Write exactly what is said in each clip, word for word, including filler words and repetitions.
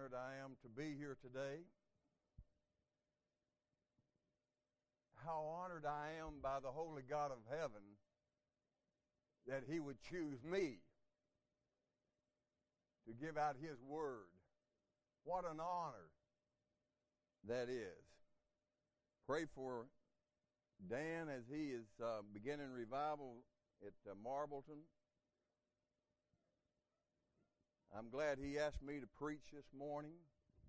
honored I am to be here today. How honored I am by the Holy God of heaven that He would choose me to give out His word. What an honor that is. Pray for Dan as he is uh, beginning revival at uh, Marbleton. I'm glad he asked me to preach this morning.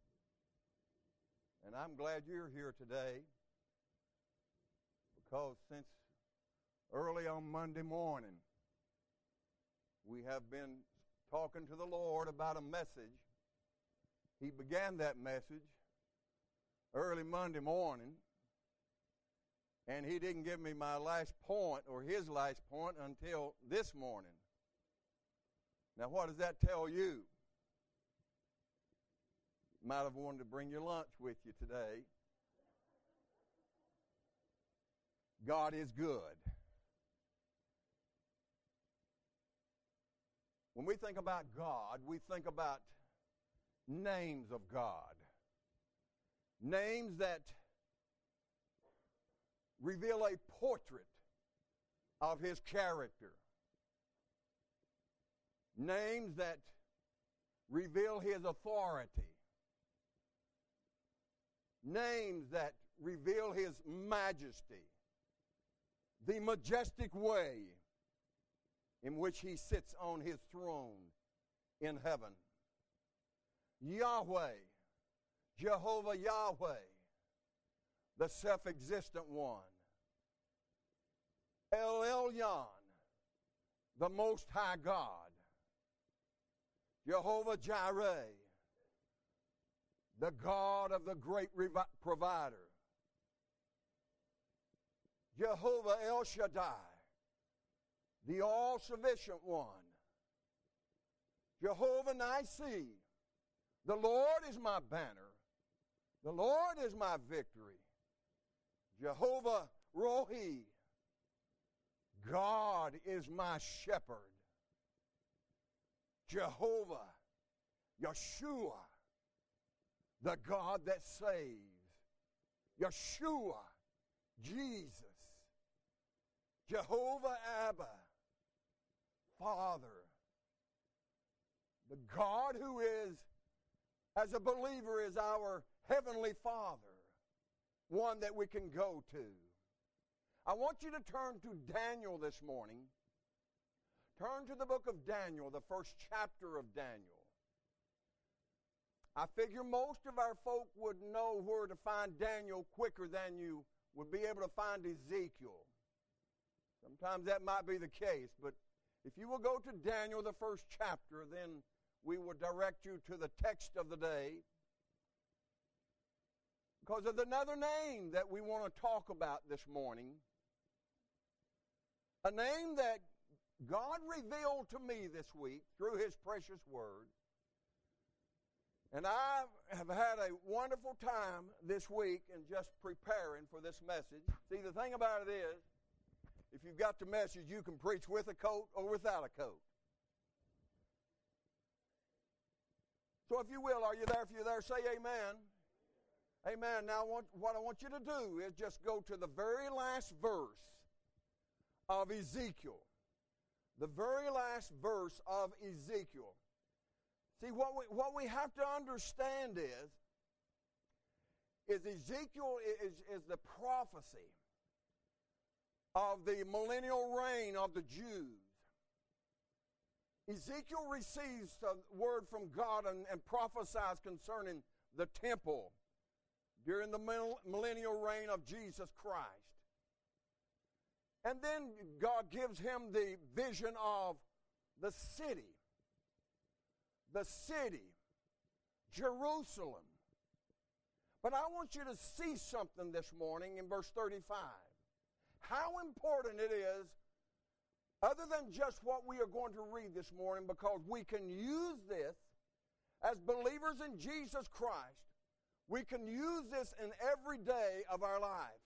And I'm glad you're here today, because since early on Monday morning, we have been talking to the Lord about a message. He began that message early Monday morning, and He didn't give me my last point or His last point until this morning. Now, what does that tell you? You might have wanted to bring your lunch with you today. God is good. When we think about God, we think about names of God. Names that reveal a portrait of His character. Names that reveal His authority. Names that reveal His majesty. The majestic way in which He sits on His throne in heaven. Yahweh, Jehovah Yahweh, the self-existent one. El Elyon, the Most High God. Jehovah Jireh, the God of the great revi- provider. Jehovah El Shaddai, the all-sufficient one. Jehovah Nissi, the Lord is my banner. The Lord is my victory. Jehovah Rohi, God is my shepherd. Jehovah Yeshua, the God that saves. Yeshua, Jesus. Jehovah Abba, Father. The God who is, as a believer, is our Heavenly Father, one that we can go to. I want you to turn to Daniel this morning. Turn to the book of Daniel, the first chapter of Daniel. I figure most of our folk would know where to find Daniel quicker than you would be able to find Ezekiel. Sometimes that might be the case, but if you will go to Daniel, the first chapter, then we will direct you to the text of the day. Because of another name that we want to talk about this morning. A name that God revealed to me this week through His precious Word. And I have had a wonderful time this week in just preparing for this message. See, the thing about it is, if you've got the message, you can preach with a coat or without a coat. So if you will, are you there? If you're there, say amen. Amen. Now what I want you to do is just go to the very last verse of Ezekiel. The very last verse of Ezekiel. See, what we, what we have to understand is, is Ezekiel is, is the prophecy of the millennial reign of the Jews. Ezekiel receives a word from God and, and prophesies concerning the temple during the millennial reign of Jesus Christ. And then God gives him the vision of the city. The city, Jerusalem. But I want you to see something this morning in verse thirty-five. How important it is, other than just what we are going to read this morning, because we can use this as believers in Jesus Christ. We can use this in every day of our life.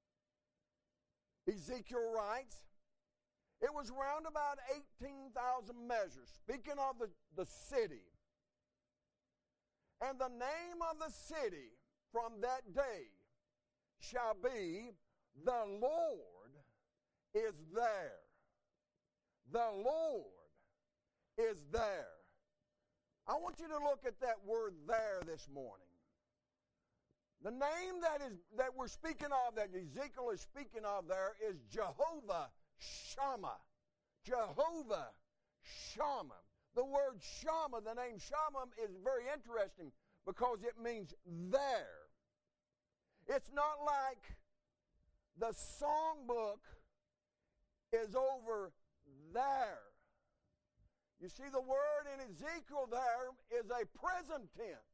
Ezekiel writes, it was round about eighteen thousand measures, speaking of the, the city. And the name of the city from that day shall be, the Lord is there. The Lord is there. I want you to look at that word there this morning. The name that is that we're speaking of, that Ezekiel is speaking of there, is Jehovah Shammah. Jehovah Shammah. The word Shammah, the name Shammah, is very interesting because it means there. It's not like the songbook is over there. You see, the word in Ezekiel there is a present tense.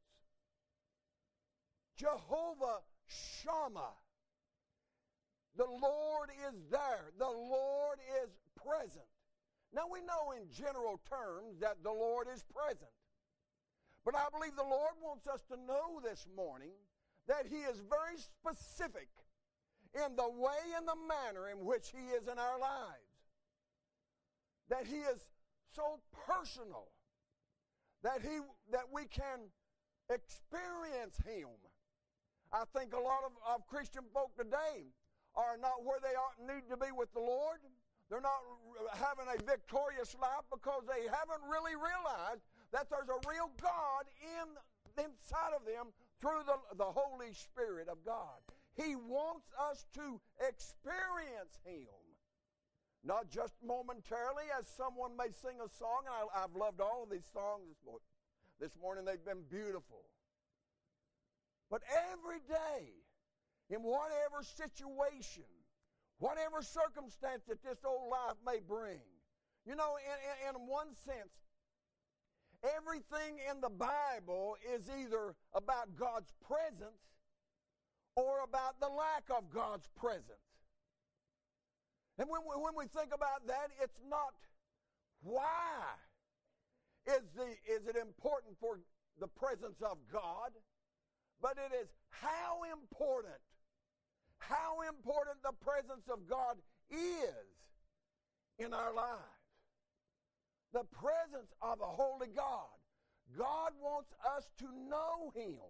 Jehovah Shammah. The Lord is there. The Lord is present. Now we know in general terms that the Lord is present. But I believe the Lord wants us to know this morning that He is very specific in the way and the manner in which He is in our lives. That He is so personal that He that we can experience Him. I think a lot of, of Christian folk today are not where they ought need to be with the Lord. They're not having a victorious life because they haven't really realized that there's a real God in inside of them through the, the Holy Spirit of God. He wants us to experience Him. Not just momentarily, as someone may sing a song, and I, I've loved all of these songs this morning. This morning they've been beautiful. But every day, in whatever situation, whatever circumstance that this old life may bring, you know, in, in, in one sense, everything in the Bible is either about God's presence or about the lack of God's presence. And when we, when we think about that, it's not why is, the, is it important for the presence of God, but it is how important, how important the presence of God is in our lives. The presence of a holy God. God wants us to know Him.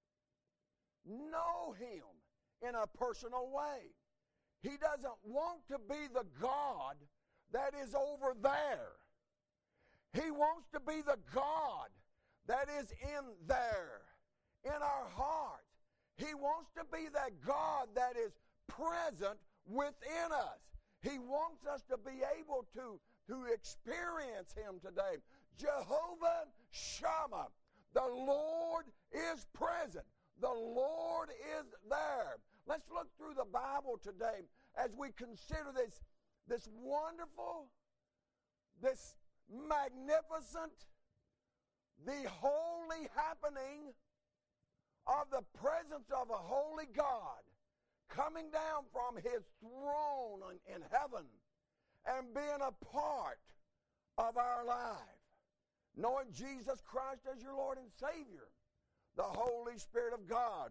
Know Him in a personal way. He doesn't want to be the God that is over there. He wants to be the God that is in there, in our hearts. He wants to be that God that is present within us. He wants us to be able to, to experience Him today. Jehovah Shammah, the Lord is present. The Lord is there. Let's look through the Bible today as we consider this, this wonderful, this magnificent, the holy happening of the presence of a holy God coming down from His throne in, in heaven and being a part of our life. Knowing Jesus Christ as your Lord and Savior, the Holy Spirit of God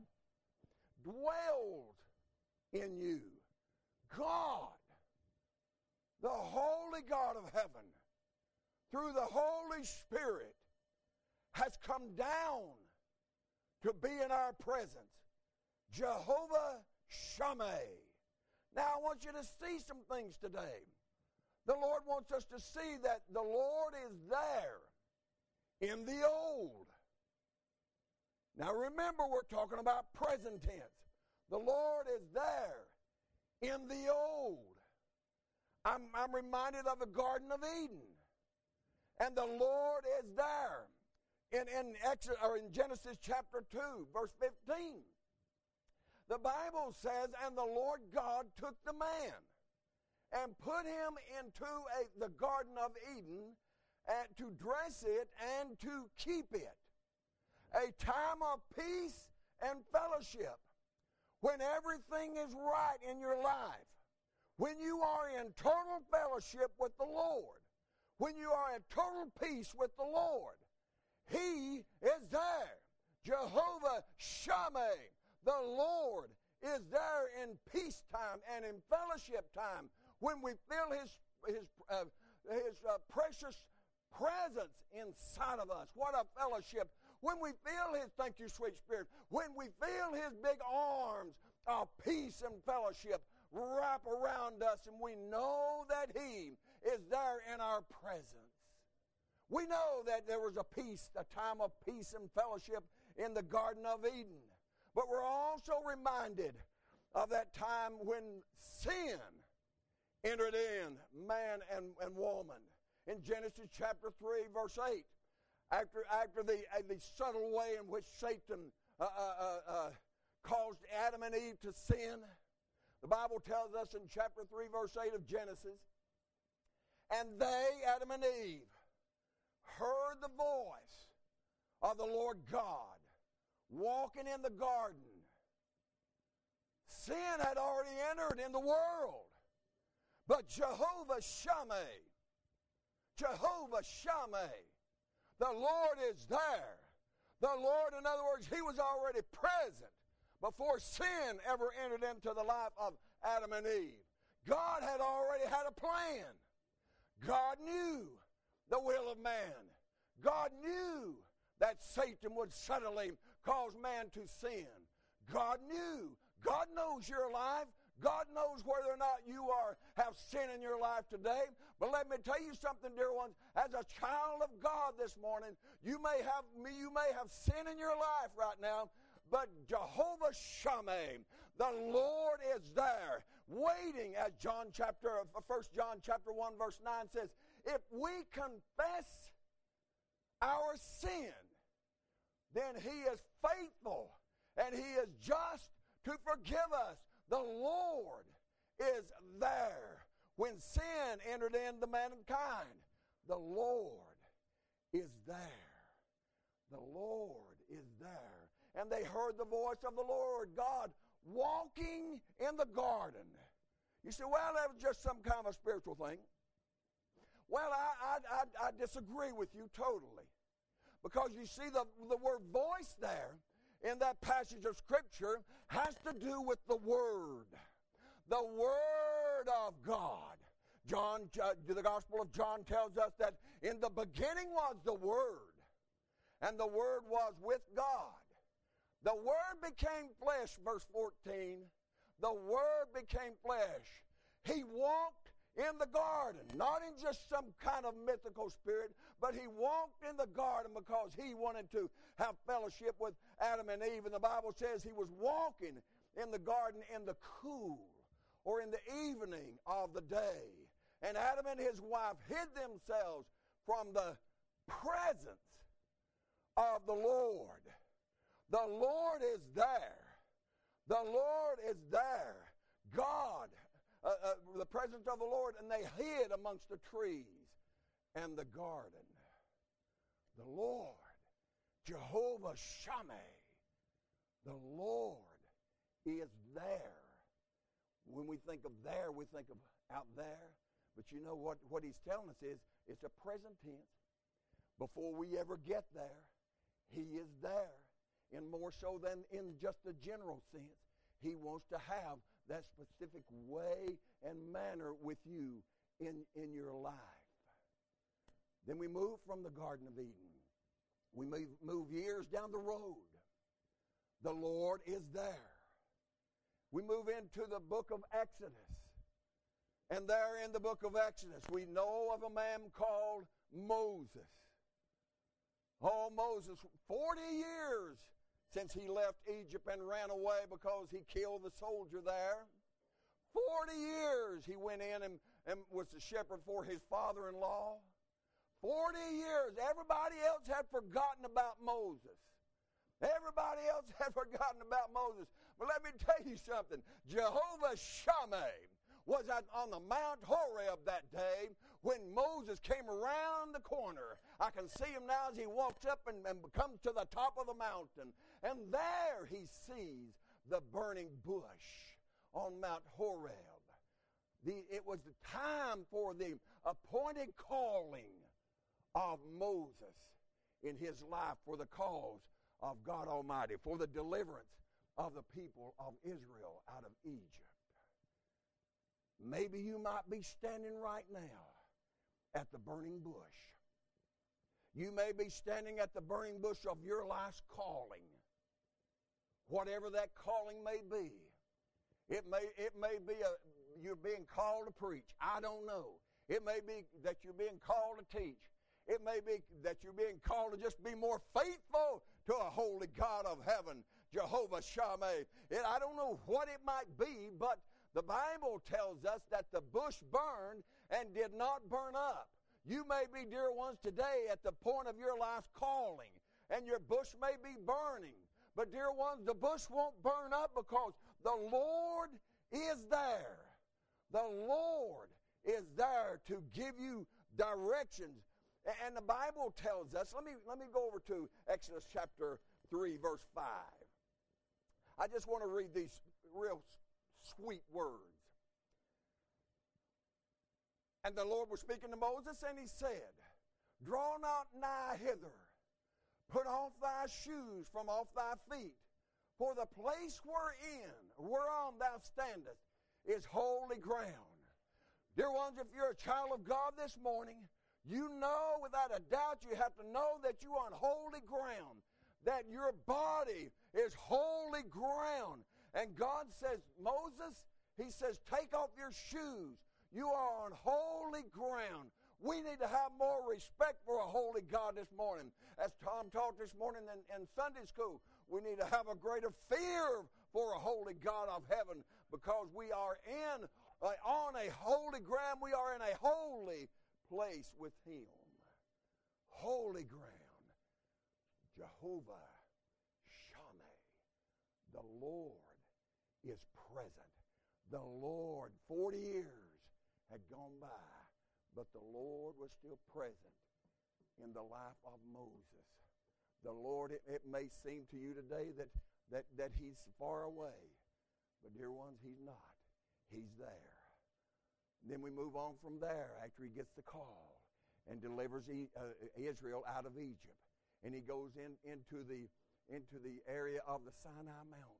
dwells in you. God, the holy God of heaven, through the Holy Spirit, has come down to be in our presence. Jehovah Shammah. Now I want you to see some things today. The Lord wants us to see that the Lord is there in the old. Now remember, we're talking about present tense. The Lord is there in the old. I'm, I'm reminded of the Garden of Eden. And the Lord is there. In, in, Exodus, or in Genesis chapter two, verse fifteen, the Bible says, and the Lord God took the man and put him into a, the Garden of Eden and to dress it and to keep it. A time of peace and fellowship. When everything is right in your life. When you are in total fellowship with the Lord. When you are in total peace with the Lord. He is there. Jehovah Shammah, the Lord, is there in peacetime and in fellowship time when we feel His, his, uh, his uh, precious presence inside of us. What a fellowship when we feel His, thank you, sweet Spirit, when we feel His big arms of peace and fellowship wrap around us, and we know that He is there in our presence. We know that there was a peace, a time of peace and fellowship in the Garden of Eden. But we're also reminded of that time when sin entered in man and, and woman. In Genesis chapter three, verse eight, after, after the, uh, the subtle way in which Satan uh, uh, uh, caused Adam and Eve to sin, the Bible tells us in chapter three, verse eight of Genesis, and they, Adam and Eve, heard the voice of the Lord God walking in the garden. Sin had already entered in the world. But Jehovah Shammah, Jehovah Shammah, the Lord is there. The Lord, in other words, He was already present before sin ever entered into the life of Adam and Eve. God had already had a plan. God knew the will of man. God knew that Satan would suddenly cause man to sin. God knew. God knows your life. God knows whether or not you are have sin in your life today. But let me tell you something, dear ones. As a child of God this morning, you may have you may have sin in your life right now, but Jehovah Shammah, the Lord is there, waiting, as John chapter First John chapter one verse nine says, if we confess our sin, then He is faithful and He is just to forgive us. The Lord is there. When sin entered into mankind, the Lord is there. The Lord is there. And they heard the voice of the Lord God walking in the garden. You say, well, that was just some kind of a spiritual thing. Well, I, I, I, I disagree with you totally. Because you see, the, the word voice there in that passage of Scripture has to do with the Word. The Word of God. John, the Gospel of John tells us that in the beginning was the Word, and the Word was with God. The Word became flesh, verse fourteen. The Word became flesh. He walked in the garden, not in just some kind of mythical spirit, but He walked in the garden because He wanted to have fellowship with Adam and Eve. And the Bible says He was walking in the garden in the cool or in the evening of the day. And Adam and his wife hid themselves from the presence of the Lord. The Lord is there. The Lord is there. God, uh, uh, the presence of the Lord, and they hid amongst the trees and the garden. The Lord, Jehovah Shammah, the Lord is there. When we think of there, we think of out there. But you know what, what He's telling us is it's a present tense. Before we ever get there, He is there. And more so than in just a general sense, He wants to have that specific way and manner with you in, in your life. Then we move from the Garden of Eden. We move, move years down the road. The Lord is there. We move into the book of Exodus. And there in the book of Exodus, we know of a man called Moses. Oh, Moses, forty years since he left Egypt and ran away because he killed the soldier there. Forty years he went in and, and was the shepherd for his father-in-law. Forty years. Everybody else had forgotten about Moses. Everybody else had forgotten about Moses. But let me tell you something. Jehovah Shammah was at, on the Mount Horeb that day when Moses came around the corner. I can see him now as he walks up and, and comes to the top of the mountain. And there he sees the burning bush on Mount Horeb. The, it was the time for the appointed calling of Moses in his life for the cause of God Almighty, for the deliverance of the people of Israel out of Egypt. Maybe you might be standing right now at the burning bush. You may be standing at the burning bush of your life's calling. Whatever that calling may be. It may, it may be a, you're being called to preach. I don't know. It may be that you're being called to teach. It may be that you're being called to just be more faithful to a holy God of heaven, Jehovah Shammah. It, I don't know what it might be, but the Bible tells us that the bush burned and did not burn up. You may be, dear ones, today at the point of your life's calling, and your bush may be burning. But, dear ones, the bush won't burn up because the Lord is there. The Lord is there to give you directions. And the Bible tells us, let me, let me go over to Exodus chapter three, verse five. I just want to read these real sweet words. And the Lord was speaking to Moses, and he said, draw not nigh hither. Put off thy shoes from off thy feet. For the place wherein, whereon thou standest, is holy ground. Dear ones, if you're a child of God this morning, you know without a doubt, you have to know that you're on holy ground, that your body is holy ground. And God says, Moses, he says, take off your shoes. You are on holy ground. We need to have more respect for a holy God this morning. As Tom taught this morning in, in Sunday school, we need to have a greater fear for a holy God of heaven, because we are in uh, on a holy ground. We are in a holy place with Him. Holy ground. Jehovah Shammah. The Lord is present. The Lord, forty years had gone by, but the Lord was still present in the life of Moses. The Lord, it, it may seem to you today that, that, that He's far away, but dear ones, He's not. He's there. Then we move on from there after He gets the call and delivers e, uh, Israel out of Egypt. And He goes in, into, the, into the area of the Sinai Mountain.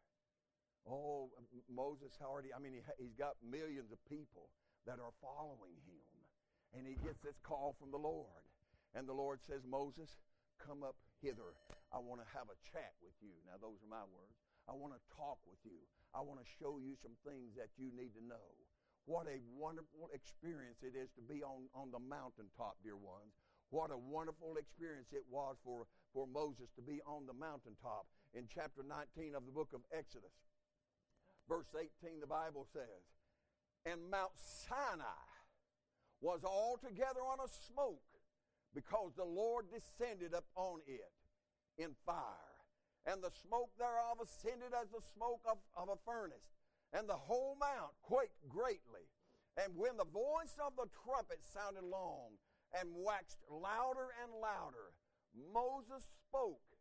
Oh, Moses already, I mean, he, he's got millions of people that are following him. And he gets this call from the Lord. And the Lord says, Moses, come up hither. I want to have a chat with you. Now, those are my words. I want to talk with you. I want to show you some things that you need to know. What a wonderful experience it is to be on, on the mountaintop, dear ones. What a wonderful experience it was for, for Moses to be on the mountaintop. In chapter nineteen of the book of Exodus, verse eighteen, the Bible says, and Mount Sinai was altogether on a smoke, because the Lord descended upon it in fire. And the smoke thereof ascended as the smoke of, of a furnace. And the whole mount quaked greatly. And when the voice of the trumpet sounded long and waxed louder and louder, Moses spoke,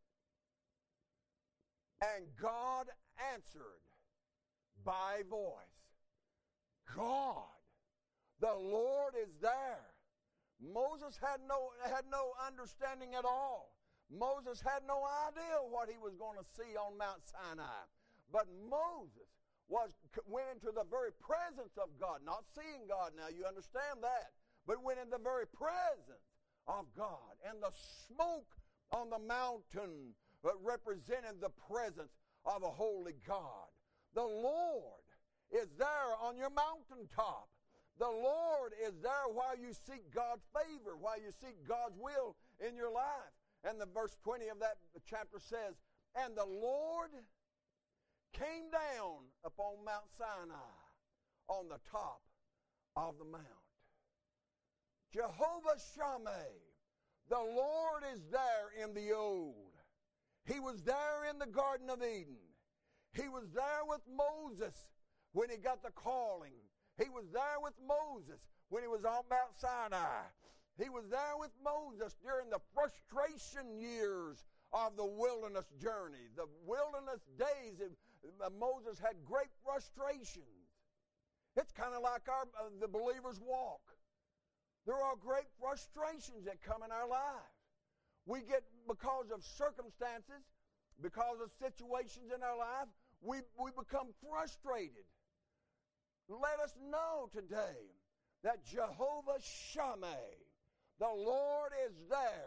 and God answered by voice. God, the Lord is there. Moses had no, had no understanding at all. Moses had no idea what he was going to see on Mount Sinai. But Moses was went into the very presence of God, not seeing God now, you understand that, but went in the very presence of God. And the smoke on the mountain represented the presence of a holy God. The Lord is there on your mountaintop. The Lord is there while you seek God's favor, while you seek God's will in your life. And the verse twenty of that chapter says, and the Lord came down upon Mount Sinai on the top of the mount. Jehovah Shammah, the Lord is there in the old. He was there in the Garden of Eden. He was there with Moses when he got the calling. He was there with Moses when he was on Mount Sinai. He was there with Moses during the frustration years of the wilderness journey. The wilderness days, Moses had great frustrations. It's kind of like our uh, the believer's walk. There are great frustrations that come in our lives. We get, because of circumstances, because of situations in our life, we, we become frustrated. Let us know today that Jehovah Shammah, the Lord is there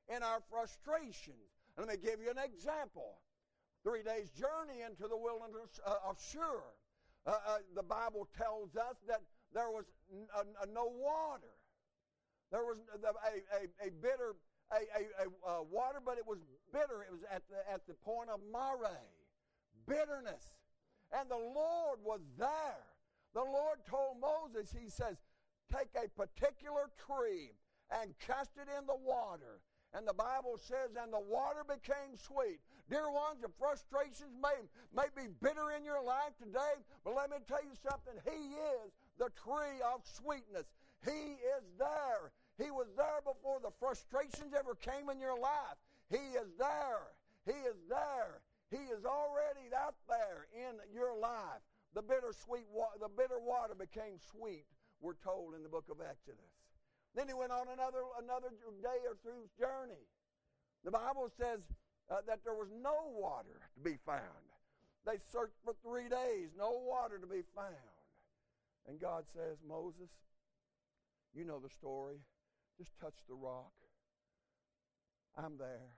in our frustrations. Let me give you an example. Three days' journey into the wilderness uh, of Shur. Uh, uh, the Bible tells us that there was n- uh, no water. There was a, a, a bitter a, a, a, a water, but it was bitter. It was at the, at the point of Mareh. Bitterness. And the Lord was there. The Lord told Moses, he says, take a particular tree and cast it in the water. And the Bible says, and the water became sweet. Dear ones, the frustrations may, may be bitter in your life today, but let me tell you something. He is the tree of sweetness. He is there. He was there before the frustrations ever came in your life. He is there. He is there. He is already out there in your life. The bitter sweet wa- the bitter water became sweet, we're told in the book of Exodus. Then he went on another another day or through journey. The Bible says uh, that there was no water to be found. They searched for three days, no water to be found. And God says, Moses, you know the story. Just touch the rock. I'm there.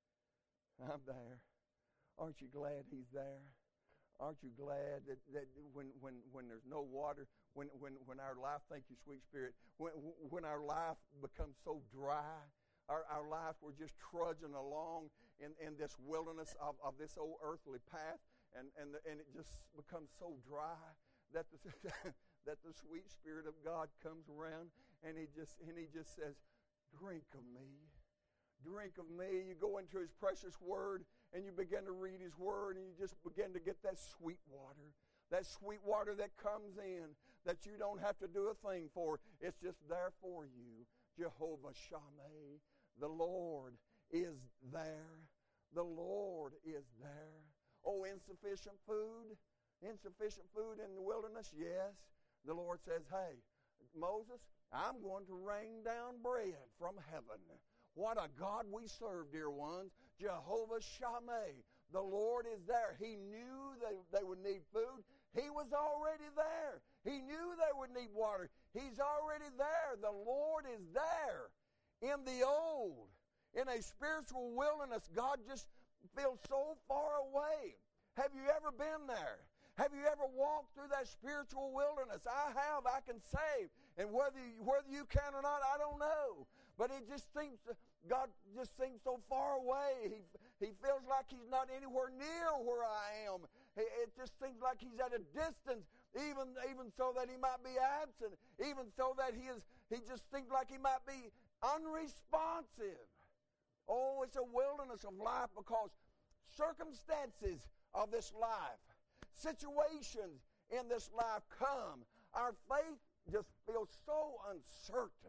I'm there. Aren't you glad he's there? Aren't you glad that, that when, when, when there's no water, when, when, when our life, thank you, sweet Spirit, when, when our life becomes so dry, our, our life, we're just trudging along in, in this wilderness of, of this old earthly path, and, and, the, and it just becomes so dry that the, that the sweet Spirit of God comes around, and he just and he just says, drink of me. Drink of me. You go into his precious word, and you begin to read his word, and you just begin to get that sweet water. That sweet water that comes in, that you don't have to do a thing for. It's just there for you. Jehovah Shammah, the Lord is there. The Lord is there. Oh, insufficient food? Insufficient food in the wilderness? Yes. The Lord says, hey, Moses, I'm going to rain down bread from heaven. What a God we serve, dear ones. Jehovah Shammah. The Lord is there. He knew they, they would need food. He was already there. He knew they would need water. He's already there. The Lord is there. In the old, in a spiritual wilderness, God just feels so far away. Have you ever been there? Have you ever walked through that spiritual wilderness? I have, I can say. And whether you, whether you can or not, I don't know. But it just seems, God just seems so far away. He, he feels like he's not anywhere near where I am. It just seems like he's at a distance, even, even so that he might be absent, even so that he is. He just seems like he might be unresponsive. Oh, it's a wilderness of life because circumstances of this life, situations in this life come. Our faith just feels so uncertain.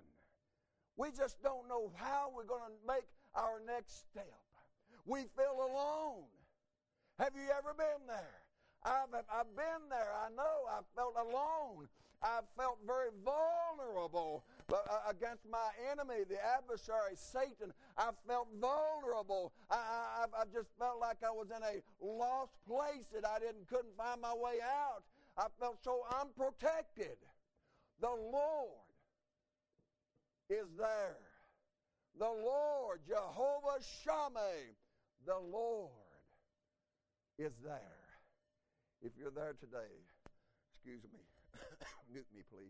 We just don't know how we're going to make our next step. We feel alone. Have you ever been there? I've, I've been there. I know. I've felt alone. I've felt very vulnerable against my enemy, the adversary, Satan. I've felt vulnerable. I, I've, I've just felt like I was in a lost place that I didn't couldn't find my way out. I felt so unprotected. The Lord is there. The Lord, Jehovah Shammah, the Lord is there. If you're there today, excuse me, mute me please.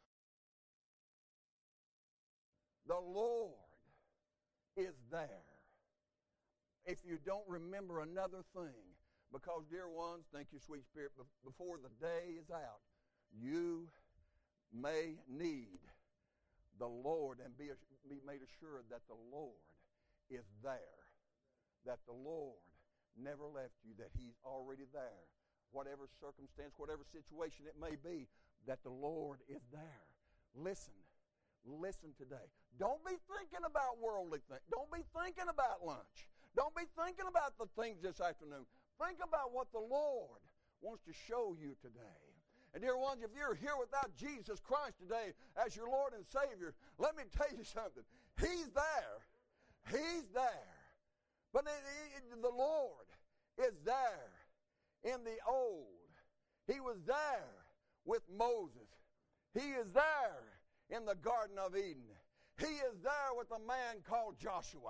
The Lord is there. If you don't remember another thing, because dear ones, thank you, sweet Spirit, before the day is out, you may need the Lord and be, be made assured that the Lord is there, that the Lord never left you, that he's already there. Whatever circumstance, whatever situation it may be, that the Lord is there. Listen. Listen today. Don't be thinking about worldly things. Don't be thinking about lunch. Don't be thinking about the things this afternoon. Think about what the Lord wants to show you today. And dear ones, if you're here without Jesus Christ today as your Lord and Savior, let me tell you something. He's there. He's there. But it, it, the Lord is there in the old. He was there with Moses. He is there in the Garden of Eden. He is there with a man called Joshua.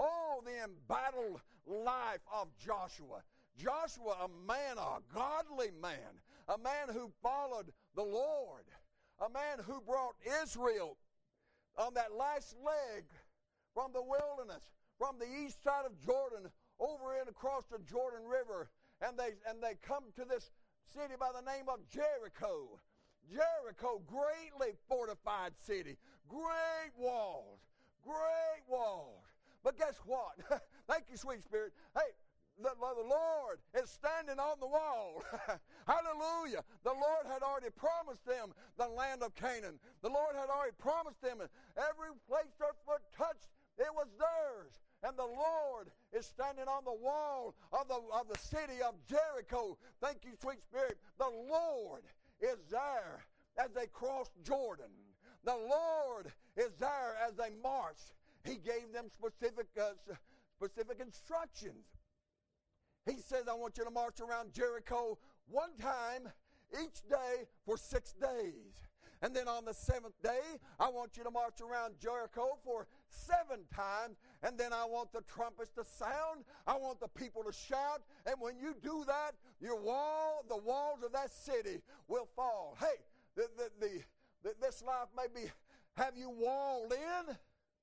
Oh, the embattled life of Joshua. Joshua, a man, a godly man, a man who followed the Lord, a man who brought Israel on that last leg from the wilderness, from the east side of Jordan, over and across the Jordan River, and they and they come to this city by the name of Jericho. Jericho, greatly fortified city, great walls, great walls. But guess what? Thank you, sweet Spirit. Hey, the, the Lord is standing on the wall. Hallelujah. The Lord had already promised them the land of Canaan. The Lord had already promised them every place their foot touched, it was theirs. And the Lord is standing on the wall of the, of the city of Jericho. Thank you, sweet Spirit. The Lord is there as they cross Jordan. The Lord is there as they march. He gave them specific, uh, specific instructions. He says, I want you to march around Jericho one time each day for six days. And then on the seventh day, I want you to march around Jericho for seven times. And then I want the trumpets to sound. I want the people to shout. And when you do that, your wall, the walls of that city will fall. Hey, the, the, the, the, this life may be, have you walled in?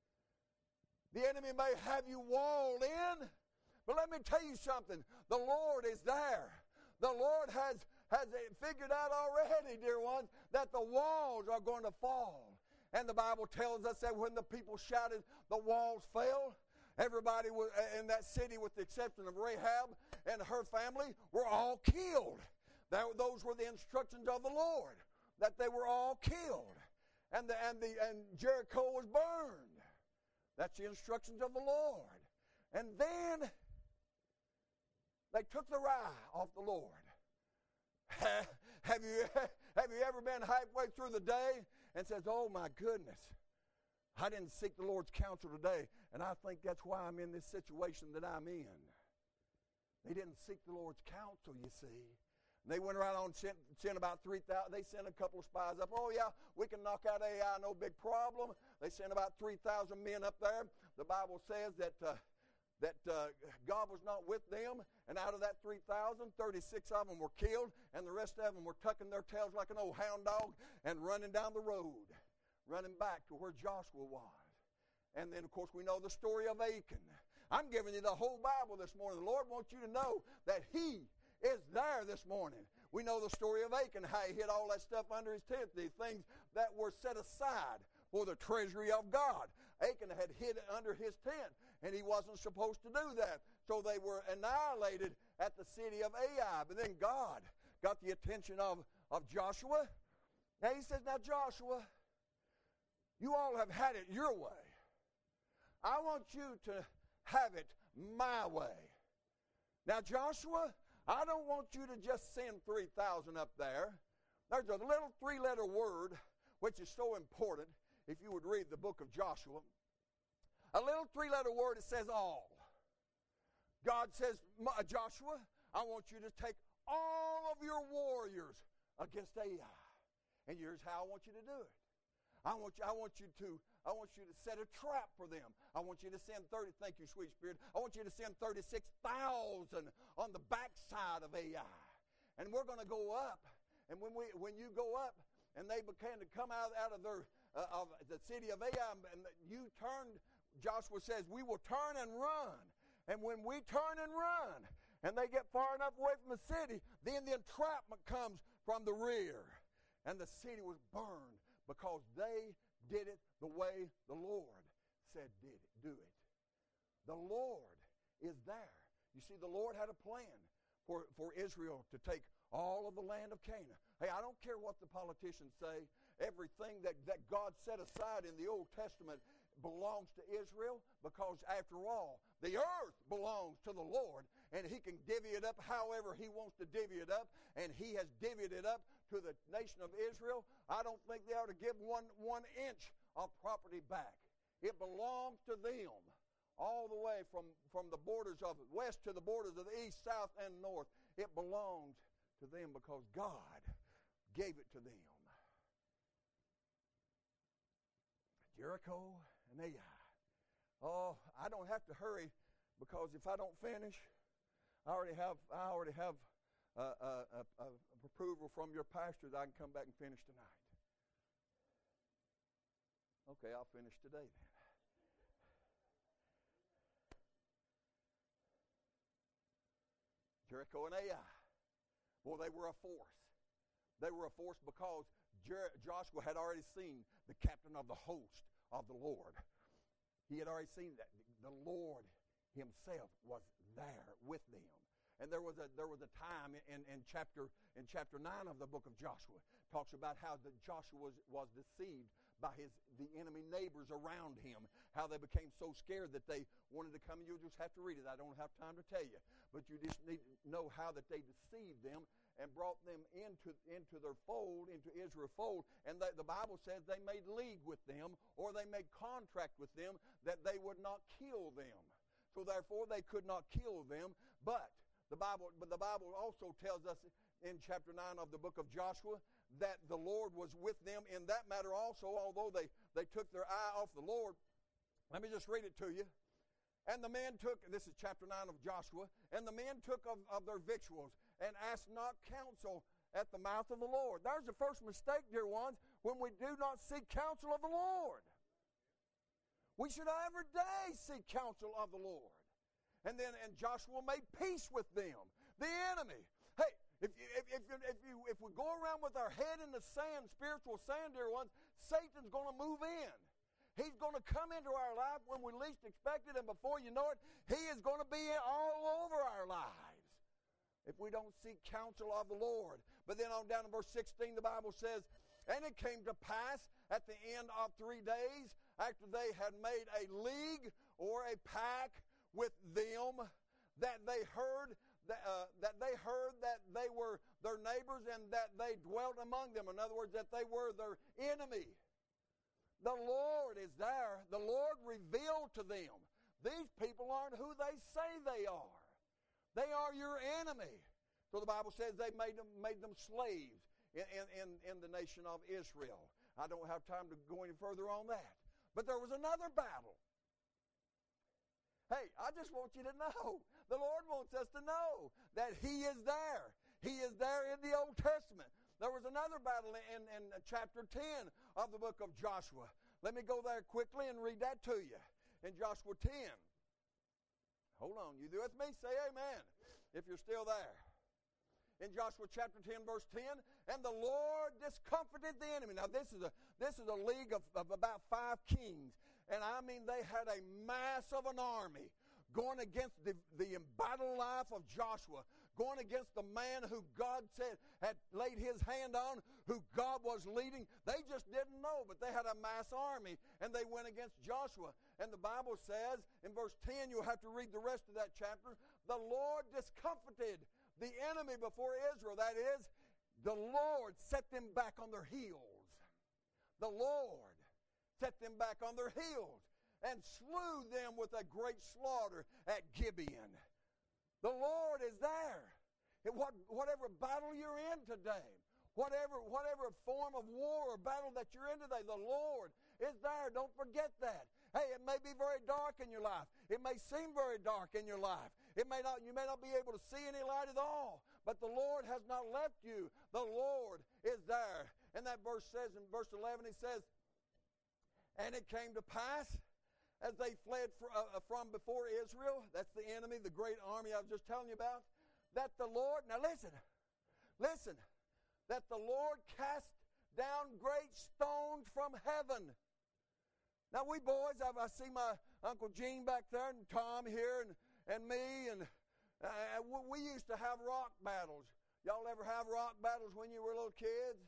The enemy may have you walled in. But let me tell you something. The Lord is there. The Lord has, has figured out already, dear ones, that the walls are going to fall. And the Bible tells us that when the people shouted, the walls fell. Everybody in that city, with the exception of Rahab and her family, were all killed. That, those were the instructions of the Lord, that they were all killed. And, the, and, the, and Jericho was burned. That's the instructions of the Lord. And then they took the eye off the Lord. have you have you ever been halfway through the day and says, oh my goodness, I didn't seek the Lord's counsel today, and I think that's why I'm in this situation that I'm in. They didn't seek the Lord's counsel, you see. And they went around and sent, sent about three thousand. They sent a couple of spies up. Oh yeah, we can knock out A I, no big problem. They sent about three thousand men up there. The Bible says that uh, that uh, God was not with them, and out of that three thousand, thirty-six of them were killed, and the rest of them were tucking their tails like an old hound dog and running down the road, running back to where Joshua was. And then, of course, we know the story of Achan. I'm giving you the whole Bible this morning. The Lord wants you to know that He is there this morning. We know the story of Achan, how he hid all that stuff under his tent, the things that were set aside for the treasury of God. Achan had hid it under his tent, and he wasn't supposed to do that. So they were annihilated at the city of Ai. But then God got the attention of, of Joshua. Now he says, now Joshua, you all have had it your way. I want you to have it my way. Now Joshua, I don't want you to just send three thousand up there. There's a little three-letter word which is so important. If you would read the book of Joshua, a little three-letter word, it says all. God says, Joshua, I want you to take all of your warriors against Ai. And here's how I want you to do it. I want you, I want you to, I want you to set a trap for them. I want you to send thirty, thank you, sweet Spirit. I want you to send thirty-six thousand on the backside of Ai. And we're going to go up. And when we when you go up, and they began to come out, out of their uh, of the city of Ai, and you turned, Joshua says, we will turn and run. And when we turn and run, and they get far enough away from the city, then the entrapment comes from the rear. And the city was burned because they did it the way the Lord said did it, do it. The Lord is there. You see, the Lord had a plan for, for Israel to take all of the land of Canaan. Hey, I don't care what the politicians say. Everything that, that God set aside in the Old Testament belongs to Israel, because after all, the earth belongs to the Lord, and He can divvy it up however He wants to divvy it up, and He has divvied it up to the nation of Israel. I don't think they ought to give one, one inch of property back. It belongs to them all the way from, from the borders of west to the borders of the east, south, and north. It belongs to them because God gave it to them. Jericho and Ai. Oh, I don't have to hurry, because if I don't finish, I already have I already have uh, uh, uh, uh, approval from your pastor that I can come back and finish tonight. Okay, I'll finish today then. Jericho and Ai. Well, they were a force. They were a force because Jer- Joshua had already seen the captain of the host of the Lord. He had already seen that the Lord himself was there with them. And there was a there was a time in, in chapter in chapter nine of the book of Joshua, talks about how the Joshua was, was deceived by his the enemy neighbors around him, how they became so scared that they wanted to come. You'll just have to read it. I don't have time to tell you. But you just need to know how that they deceived them and brought them into, into their fold, into Israel's fold. And that the Bible says they made league with them, or they made contract with them that they would not kill them. So therefore they could not kill them. But the Bible, but the Bible also tells us in chapter nine of the book of Joshua that the Lord was with them in that matter also, although they, they took their eye off the Lord. Let me just read it to you. And the men took, this is chapter nine of Joshua, and the men took of, of their victuals and asked not counsel at the mouth of the Lord. There's the first mistake, dear ones, when we do not seek counsel of the Lord. We should every day seek counsel of the Lord. And then and Joshua made peace with them, the enemy. Hey, if you, if, if, if, you, if we go around with our head in the sand, spiritual sand, dear ones, Satan's going to move in. He's going to come into our life when we least expect it, and before you know it, he is going to be all over our lives if we don't seek counsel of the Lord. But then on down in verse sixteen, the Bible says, and it came to pass at the end of three days, after they had made a league or a pact with them, that they heard that, uh, that they heard that they were their neighbors and that they dwelt among them. In other words, that they were their enemy. The Lord is there. The Lord revealed to them. These people aren't who they say they are. They are your enemy. So the Bible says they made them, made them slaves in, in, in the nation of Israel. I don't have time to go any further on that. But there was another battle. Hey, I just want you to know, the Lord wants us to know that He is there. He is there in the Old Testament. There was another battle in, in chapter ten of the book of Joshua. Let me go there quickly and read that to you. In Joshua ten. Hold on. You do with me? Say amen if you're still there. In Joshua chapter ten, verse ten, and the Lord discomfited the enemy. Now this is a this is a league of, of about five kings. And I mean, they had a mass of an army going against the, the embattled life of Joshua, going against the man who God said had laid his hand on, who God was leading. They just didn't know, but they had a mass army, and they went against Joshua. And the Bible says in verse ten, you'll have to read the rest of that chapter, the Lord discomfited the enemy before Israel. That is, the Lord set them back on their heels. The Lord set them back on their heels and slew them with a great slaughter at Gibeon. The Lord is there. In what, whatever battle you're in today, whatever, whatever form of war or battle that you're in today, the Lord is there. Don't forget that. Hey, it may be very dark in your life. It may seem very dark in your life. It may not, you may not be able to see any light at all, but the Lord has not left you. The Lord is there. And that verse says, in verse eleven, he says, and it came to pass as they fled fr- uh, from before Israel, that's the enemy, the great army I was just telling you about, that the Lord, now listen, listen, that the Lord cast down great stones from heaven. Now we boys, I, I see my Uncle Gene back there and Tom here and, and me, and uh, we used to have rock battles. Y'all ever have rock battles when you were little kids?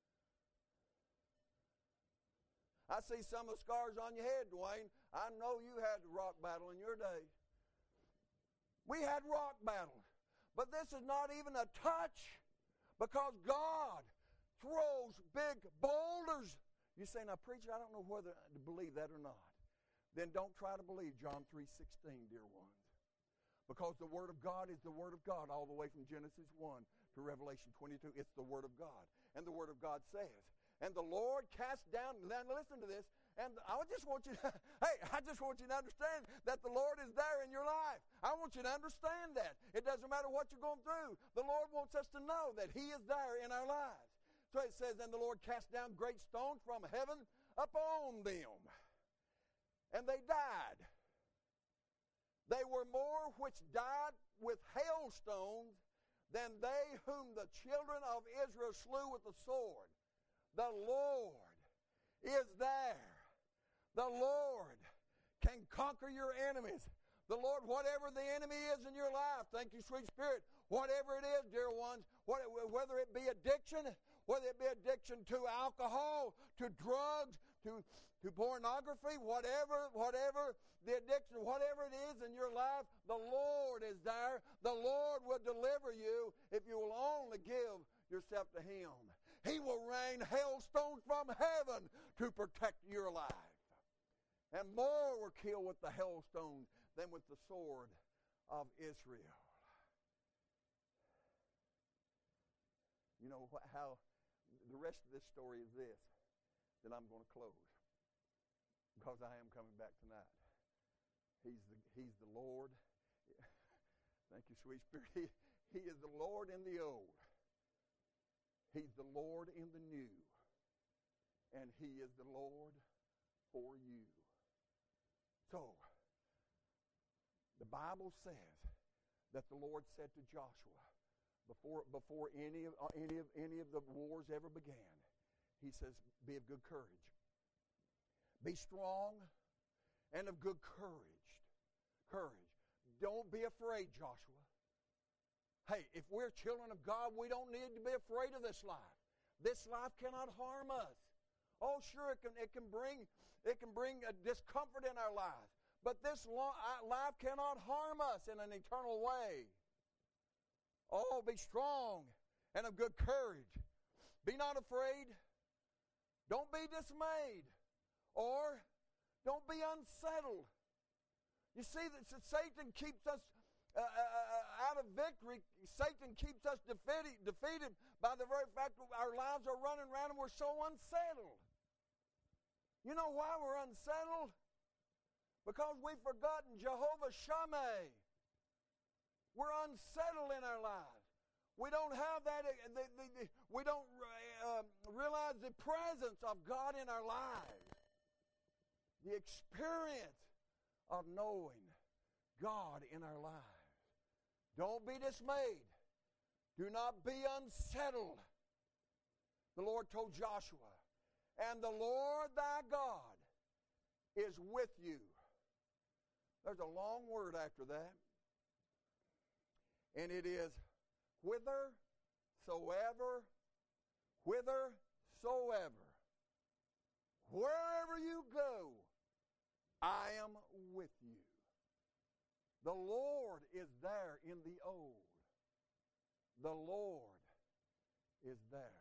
I see some of the scars on your head, Dwayne. I know you had a rock battle in your day. We had rock battles. But this is not even a touch, because God throws big boulders. You say, now, preacher, I don't know whether to believe that or not. Then don't try to believe John three sixteen, dear ones. Because the Word of God is the Word of God all the way from Genesis one to Revelation twenty-two. It's the Word of God. And the Word of God says, and the Lord cast down, now listen to this, And I just want you to, hey, I just want you to understand that the Lord is there in your life. I want you to understand that. It doesn't matter what you're going through. The Lord wants us to know that He is there in our lives. So it says, and the Lord cast down great stones from heaven upon them. And they died. They were more which died with hailstones than they whom the children of Israel slew with the sword. The Lord is there. The Lord can conquer your enemies. The Lord, whatever the enemy is in your life, thank you, sweet Spirit, whatever it is, dear ones, whether it be addiction, whether it be addiction to alcohol, to drugs, to, to pornography, whatever, whatever the addiction, whatever it is in your life, the Lord is there. The Lord will deliver you if you will only give yourself to Him. He will rain hailstones from heaven to protect your life. And more were killed with the hailstones than with the sword of Israel. You know how the rest of this story is this, that I'm going to close, because I am coming back tonight. He's the, he's the Lord. Thank you, sweet Spirit. He, he is the Lord in the old. He's the Lord in the new. And He is the Lord for you. So, the Bible says that the Lord said to Joshua, before, before any, of, any, of, any of the wars ever began, He says, be of good courage. Be strong and of good courage. Courage. Don't be afraid, Joshua. Hey, if we're children of God, we don't need to be afraid of this life. This life cannot harm us. Oh, sure, it can, it can bring, it can bring a discomfort in our lives. But this life cannot harm us in an eternal way. Oh, be strong and of good courage. Be not afraid. Don't be dismayed. Or don't be unsettled. You see, that Satan keeps us uh, uh, out of victory. Satan keeps us defeated, defeated by the very fact that our lives are running around and we're so unsettled. You know why we're unsettled? Because we've forgotten Jehovah Shammah. We're unsettled in our lives. We don't have that, the, the, the, we don't uh, realize the presence of God in our lives. The experience of knowing God in our lives. Don't be dismayed. Do not be unsettled. The Lord told Joshua, and the Lord thy God is with you. There's a long word after that. And it is whithersoever, whithersoever, wherever you go, I am with you. The Lord is there in the old. The Lord is there.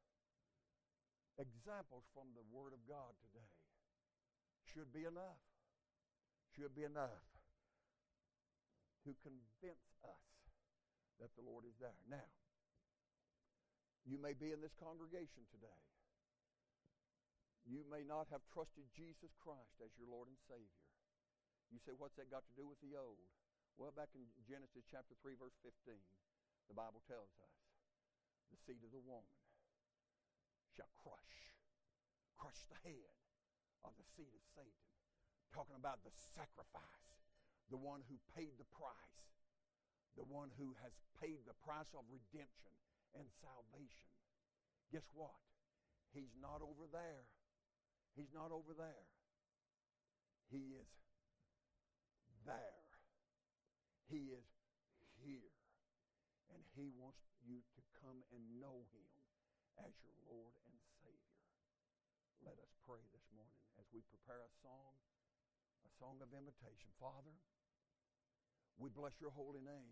Examples from the Word of God today should be enough. Should be enough to convince us that the Lord is there. Now, you may be in this congregation today. You may not have trusted Jesus Christ as your Lord and Savior. You say, what's that got to do with the old? Well, back in Genesis chapter three, verse fifteen, the Bible tells us, the seed of the woman shall crush, crush the head of the seed of Satan. Talking about the sacrifice, the one who paid the price, the one who has paid the price of redemption and salvation. Guess what? He's not over there. He's not over there. He is there. He is here. And He wants you to come and know Him as your Lord and Savior. Let us pray this morning as we prepare a song, a song of invitation. Father, we bless your holy name.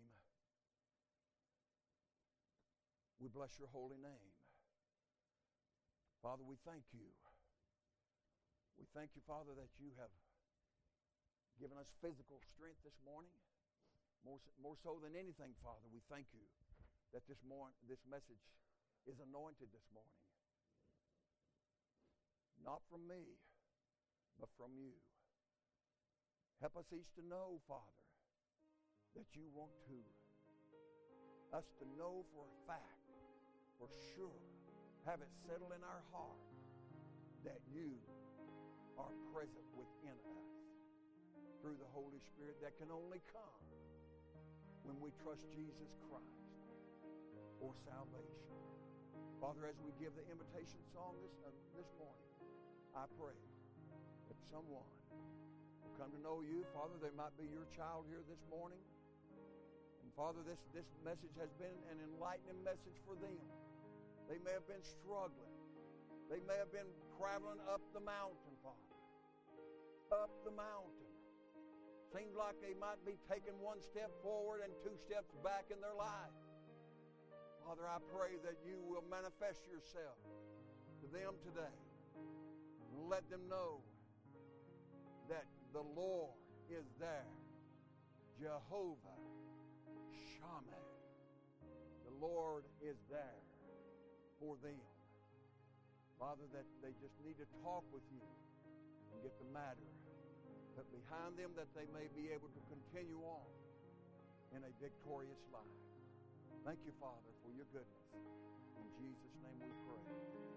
We bless your holy name. Father, we thank you. We thank you, Father, that you have given us physical strength this morning. More, more so than anything, Father, we thank you that this, morning, this message is anointed this morning. Not from me, but from you. Help us each to know, Father, that you want to. Us to know for a fact, for sure, have it settled in our heart that you are present within us through the Holy Spirit that can only come when we trust Jesus Christ for salvation. Father, as we give the invitation song this, uh, this morning, I pray that someone will come to know you. Father, they might be your child here this morning. And Father, this, this message has been an enlightening message for them. They may have been struggling. They may have been traveling up the mountain, Father. Up the mountain. Seems like they might be taking one step forward and two steps back in their life. Father, I pray that you will manifest yourself to them today. And let them know that the Lord is there. Jehovah Shammah. The Lord is there for them. Father, that they just need to talk with you and get the matter put behind them, that they may be able to continue on in a victorious life. Thank you, Father, for your goodness. In Jesus' name we pray.